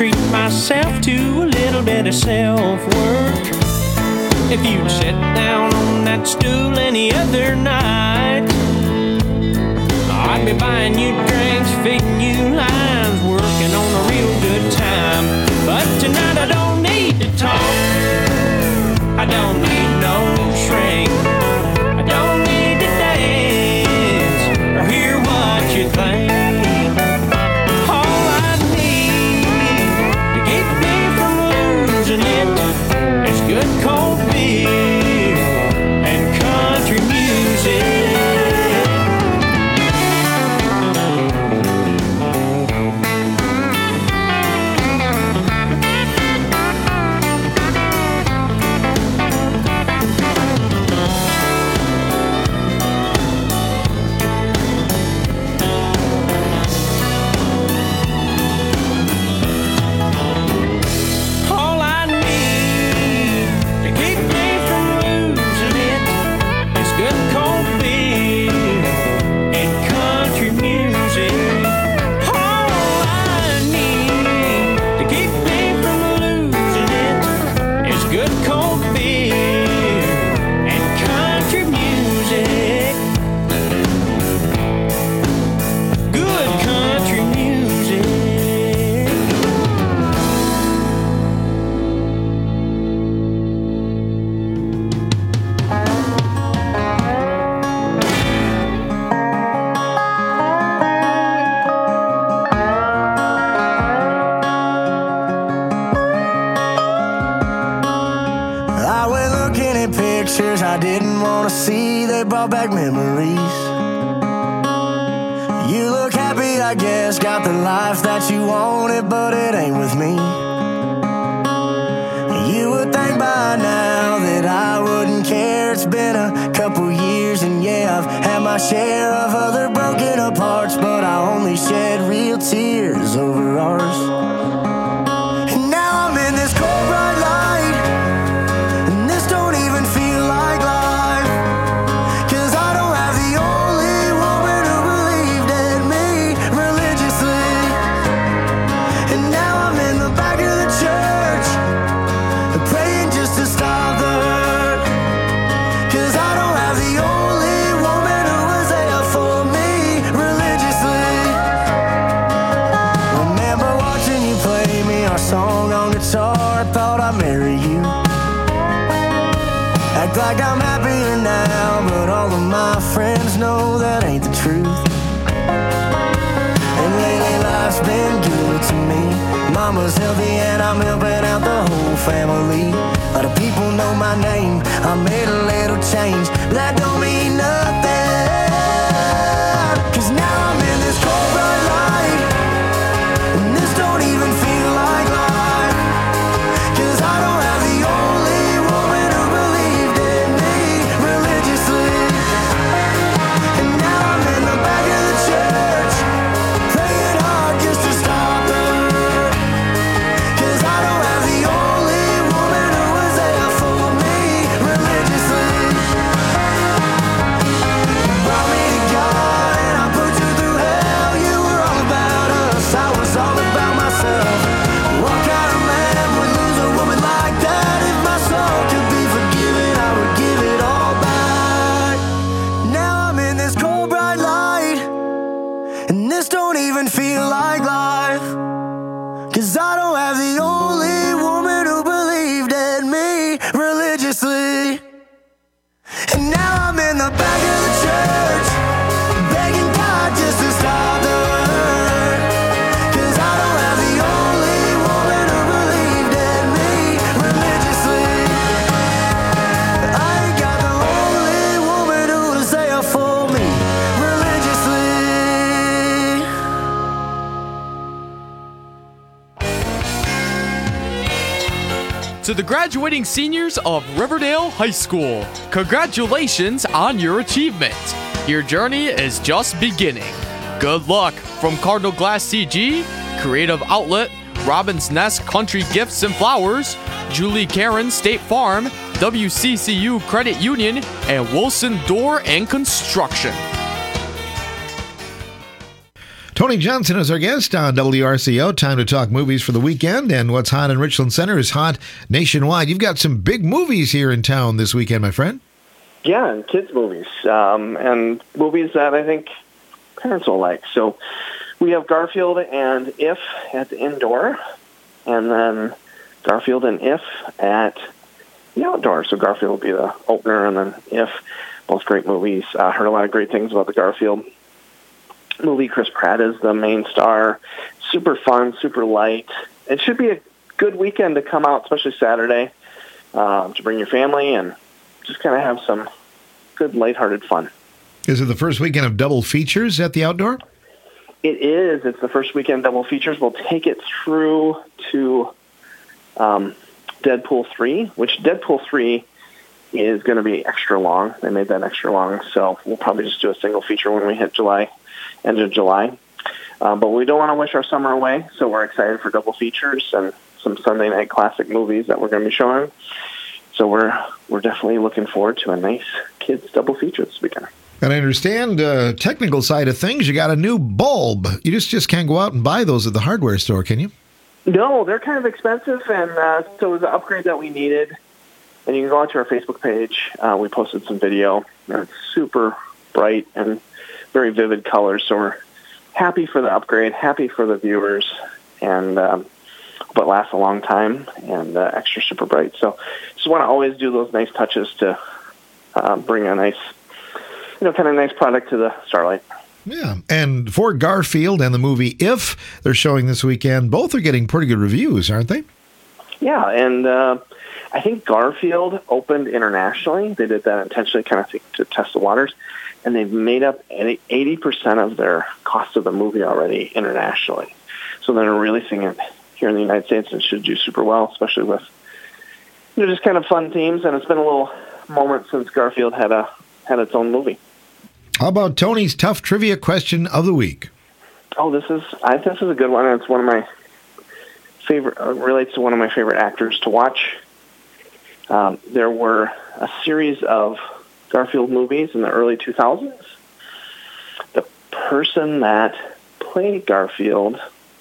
treat myself to a little bit of self-work. If you'd sit down on that stool any other night, I'd be buying you drinks, feeding you lines, working on a real good time. But tonight I don't need to talk, I don't need no shrink, I don't need to dance or hear what you think. All I need to keep me from losing it is good cold beer and country music. I didn't want to see, they brought back memories. You look happy, I guess, got the life that you wanted, but it ain't with me. You would think by now that I wouldn't care. It's been a couple years and yeah, I've had my share of other broken apart, but I only shed real tears over ours. And now I'm in this cold bright light, and this don't even feel like life, 'cause I don't have the only woman who believed in me religiously. And now I'm in the back of the church, praying just to stop the hurt, 'cause I don't have the only woman who was there for me religiously. Remember watching you play me our song on guitar, I thought I'd marry you. Act like I'm happier now, but all of my friends know that ain't the truth. And lately life's been good to me. Mama's healthy and I'm helping out the whole family. A lot of people know my name, I made a little change, but that don't mean nothing, 'cause now I'm in this cold bright light, and this don't even feel like life, 'cause I don't have the only woman who believed in me religiously. And now I'm in the back of the church, praying hard just to stop the hurt, 'cause I don't have the only woman who was there for me religiously. Brought me to God and I put you through hell. You were all about us, I was all about myself. What kind of man would lose a woman like that? If my soul could be forgiven, I would give it all back. Now I'm in this cold bright light, and this don't even feel like life, 'cause I don't have the only woman who believed in me religiously. And now I'm in the back of the church, begging God just to stop the hurt, 'cause I don't have the only woman who believed in me religiously. I ain't got the only woman who was there for me religiously. To the graduating seniors of Riverdale High School, congratulations on your achievement. Your journey is just beginning. Good luck from Cardinal Glass C G, Creative Outlet, Robin's Nest Country Gifts and Flowers, Julie Karen State Farm, W C C U Credit Union, and Wilson Door and Construction. Tony Johnson is our guest on W R C O. Time to talk movies for the weekend, and what's hot in Richland Center is hot nationwide. You've got some big movies here in town this weekend, my friend. Yeah, and kids' movies, um, and movies that I think parents will like. So we have Garfield and If at the indoor, and then Garfield and If at the outdoor. So Garfield will be the opener, and then If, both great movies. I uh, heard a lot of great things about the Garfield movie. Chris Pratt is the main star. Super fun, super light. It should be a good weekend to come out, especially Saturday, um, to bring your family and just kind of have some good lighthearted fun. Is it the first weekend of double features at the outdoor? It is. It's the first weekend double features. We'll take it through to um, Deadpool three, which Deadpool three is going to be extra long. They made that extra long, so we'll probably just do a single feature when we hit July, end of July. Uh, but we don't want to wish our summer away, so we're excited for double features and some Sunday night classic movies that we're going to be showing. So we're we're definitely looking forward to a nice kids double feature this weekend. And I understand, uh, technical side of things, you got a new bulb. You just, just can't go out and buy those at the hardware store, can you? No, they're kind of expensive, and uh, so it was an upgrade that we needed. And you can go out to our Facebook page. Uh, we posted some video, and it's super bright and very vivid colors. So we're happy for the upgrade, happy for the viewers, and um, hope it lasts a long time and uh, extra super bright. So just want to always do those nice touches to uh, bring a nice, you know, kind of nice product to the Starlight. Yeah, and for Garfield and the movie If, they're showing this weekend. Both are getting pretty good reviews, aren't they? Yeah, and uh, I think Garfield opened internationally. They did that intentionally, kind of to test the waters, and they've made up eighty percent of their cost of the movie already internationally. So they're releasing it here in the United States and should do super well, especially with, you know, just kind of fun themes. And it's been a little moment since Garfield had a had its own movie. How about Tony's tough trivia question of the week? Oh, this is I this is a good one. It's one of my favorite. Uh, relates to one of my favorite actors to watch. Um, there were a series of Garfield movies in the early two thousands. The person that played Garfield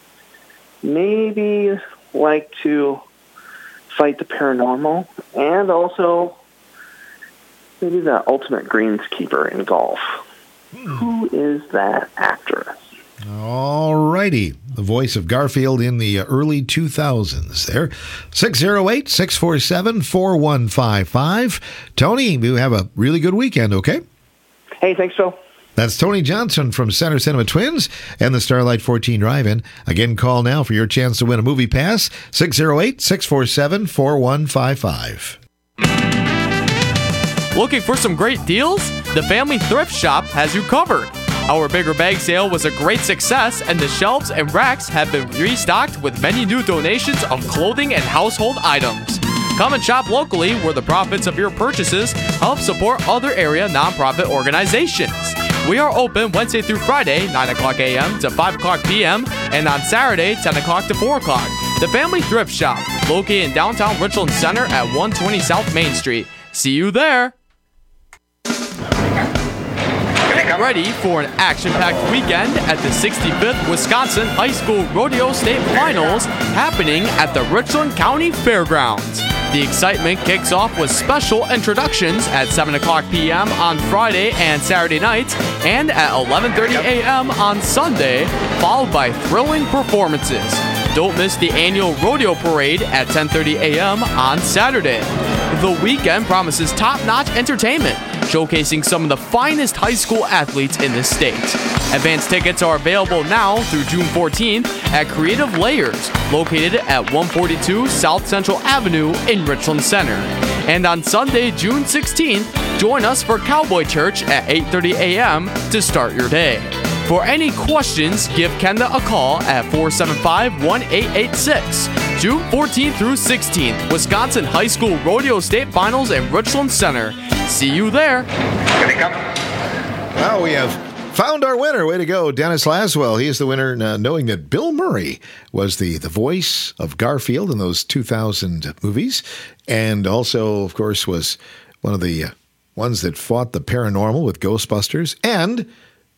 maybe liked to fight the paranormal and also maybe the ultimate greenskeeper in golf. Who is that actor? All righty. The voice of Garfield in the early two thousands there. six oh eight, six four seven, four one five five. Tony, you have a really good weekend, okay? Hey, thanks, Phil. That's Tony Johnson from Center Cinema Twins and the Starlight fourteen Drive-In. Again, call now for your chance to win a movie pass. six oh eight, six four seven, four one five five. Looking for some great deals? The Family Thrift Shop has you covered. Our bigger bag sale was a great success, and the shelves and racks have been restocked with many new donations of clothing and household items. Come and shop locally, where the profits of your purchases help support other area nonprofit organizations. We are open Wednesday through Friday, nine o'clock a.m. to five o'clock p.m., and on Saturday, ten o'clock to four o'clock. The Family Thrift Shop, located in downtown Richland Center at one twenty South Main Street. See you there! Get ready for an action-packed weekend at the sixty-fifth Wisconsin High School Rodeo State Finals happening at the Richland County Fairgrounds. The excitement kicks off with special introductions at seven o'clock p.m. on Friday and Saturday nights and at eleven thirty a.m. on Sunday, followed by thrilling performances. Don't miss the annual rodeo parade at ten thirty a.m. on Saturday. The weekend promises top-notch entertainment, showcasing some of the finest high school athletes in the state. Advance tickets are available now through June fourteenth at Creative Layers, located at one forty-two South Central Avenue in Richland Center. And on Sunday, June sixteenth, join us for Cowboy Church at eight thirty a.m. to start your day. For any questions, give Kenda a call at four seven five, one eight eight six. June fourteenth through sixteenth, Wisconsin High School Rodeo State Finals in Richland Center. See you there. Well, we have found our winner. Way to go, Dennis Laswell. He is the winner, uh, knowing that Bill Murray was the, the voice of Garfield in those two thousand movies, and also, of course, was one of the uh, ones that fought the paranormal with Ghostbusters, and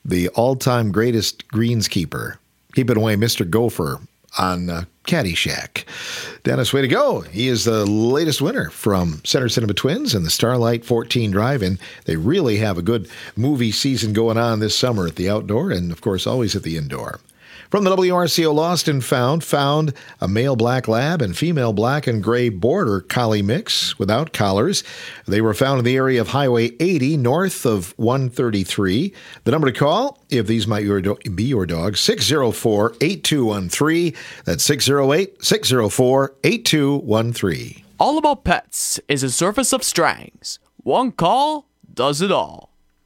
the all-time greatest greenskeeper, keeping away Mister Gopher on uh, Caddyshack. Dennis, way to go. He is the latest winner from Center Cinema Twins and the Starlight fourteen Drive-In. They really have a good movie season going on this summer at the outdoor and, of course, always at the indoor. From the W R C O Lost and Found, found a male black lab and female black and gray border collie mix without collars. They were found in the area of Highway eighty north of one thirty-three. The number to call, if these might be your dog, six oh four, eight two one three. That's six oh eight, six oh four, eight two one three. All About Pets is a service of Strangs. One call does it all.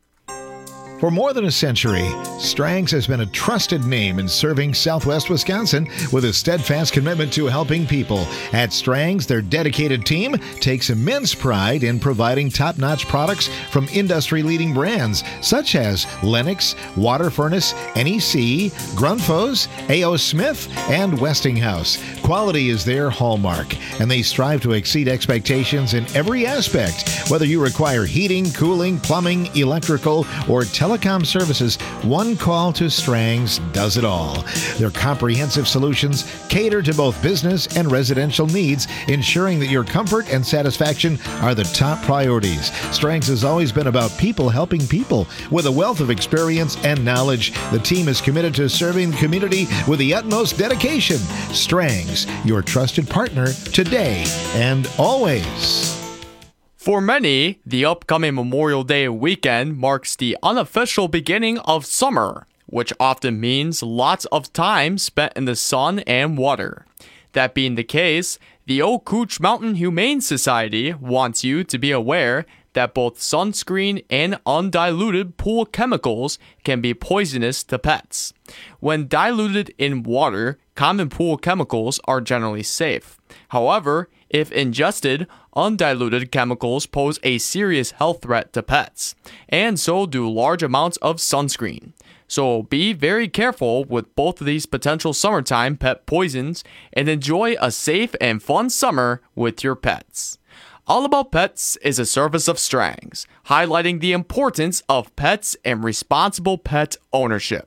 For more than a century, Strangs has been a trusted name in serving Southwest Wisconsin with a steadfast commitment to helping people. At Strangs, their dedicated team takes immense pride in providing top-notch products from industry-leading brands such as Lennox, Water Furnace, N E C, Grundfos, A O. Smith, and Westinghouse. Quality is their hallmark, and they strive to exceed expectations in every aspect. Whether you require heating, cooling, plumbing, electrical, or telecom services, one call to Strangs does it all. Their comprehensive solutions cater to both business and residential needs, ensuring that your comfort and satisfaction are the top priorities. Strangs has always been about people helping people. With a wealth of experience and knowledge, the team is committed to serving the community with the utmost dedication. Strangs, your trusted partner today and always. For many, the upcoming Memorial Day weekend marks the unofficial beginning of summer, which often means lots of time spent in the sun and water. That being the case, the Oak Couch Mountain Humane Society wants you to be aware that both sunscreen and undiluted pool chemicals can be poisonous to pets. When diluted in water, common pool chemicals are generally safe. However, if ingested, undiluted chemicals pose a serious health threat to pets, and so do large amounts of sunscreen. So be very careful with both of these potential summertime pet poisons and enjoy a safe and fun summer with your pets. All About Pets is a service of Strangs, highlighting the importance of pets and responsible pet ownership.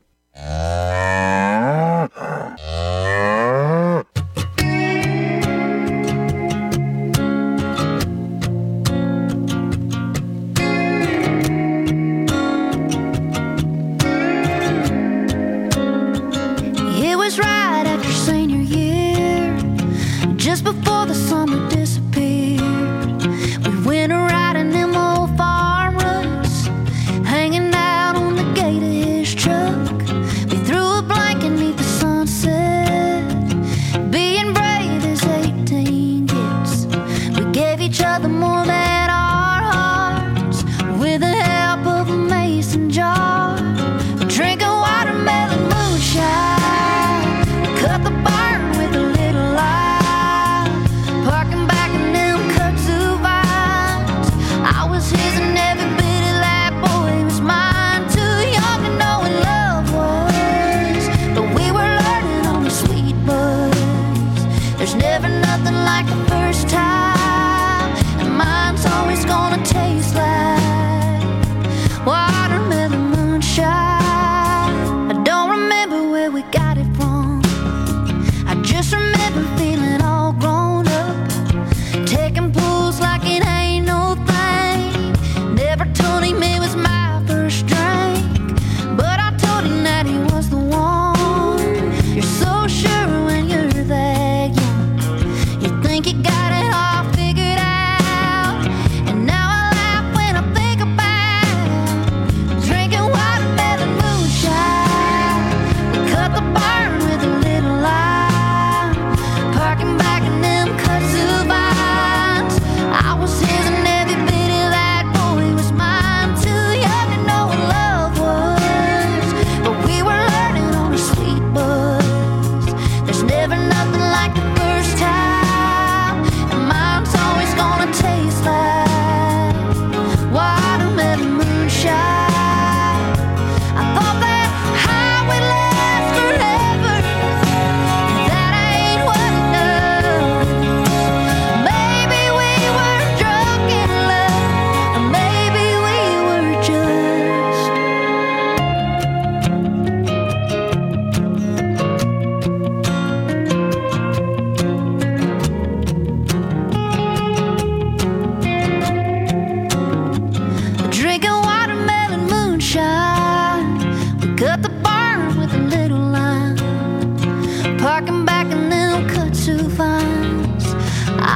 It was right after senior year, just before the summer disappeared. We went a riding them old farm ruts, hanging out on the gate of his truck. We threw a blanket neath the sunset, being brave as eighteen gets. We gave each other more than our hearts, with the help of a mason jar. Drinking watermelon moonshine, cut the barn with a little light, parking back in them kudzu vines. I was his and every bit of that boy was mine. Too young to know what love was, but we were learning on the sweet buzz. There's never nothing like the first time, and mine's always gonna taste like watermelon moonshine. I don't remember where we got it from, I just remember feeling all grown up, taking pulls like it ain't no thing. Never told him it was my first drink, but I told him that he was the one. You're so sure when you're that young, you think you got it all figured out. And now I laugh when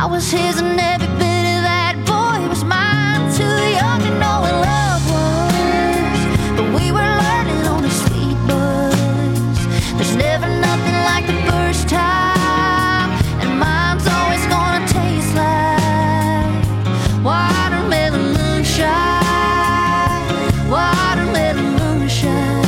was his and every bit of that boy was mine. Too young to know what love was, but we were learning on a sweet buzz. There's never nothing like the first time, and mine's always gonna taste like watermelon moonshine, watermelon moonshine.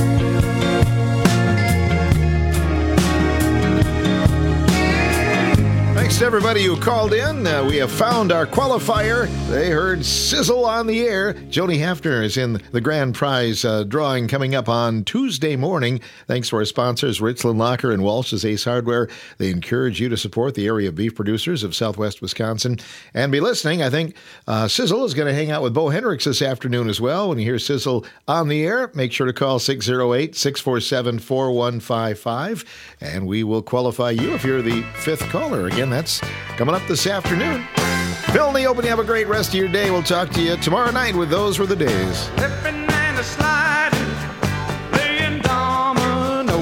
Thanks to everybody who called in. Uh, we have found our qualifier. They heard Sizzle on the air. Joni Hafner is in the grand prize uh, drawing coming up on Tuesday morning. Thanks to our sponsors, Richland Locker and Walsh's Ace Hardware. They encourage you to support the area of beef producers of Southwest Wisconsin and be listening. I think uh, Sizzle is going to hang out with Bo Hendricks this afternoon as well. When you hear Sizzle on the air, make sure to call six oh eight, six four seven, four one five five, and we will qualify you if you're the fifth caller. Again, that's coming up this afternoon. Phil and the Open, you have a great rest of your day. We'll talk to you tomorrow night with Those Were the Days. Slipping and a sliding, playing domino.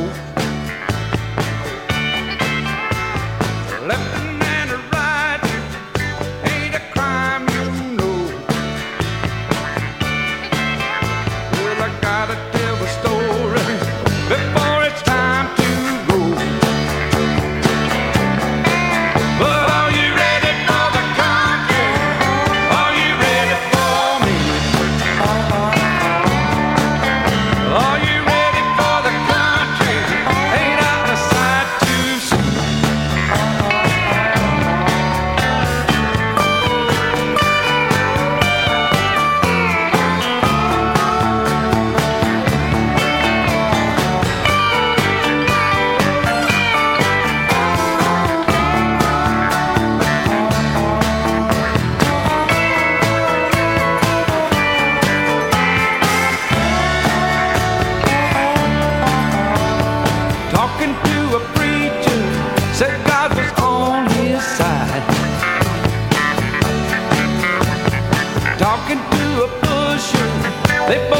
Lefting and a riding, ain't a crime, you know. Well, I gotta tell the story before it's time to go. But are you ready for the country? Are you ready for me? Are you ready for the country? Ain't out a sight to see. Talking to a preacher, said God was on his side. Talking to a pusher, they both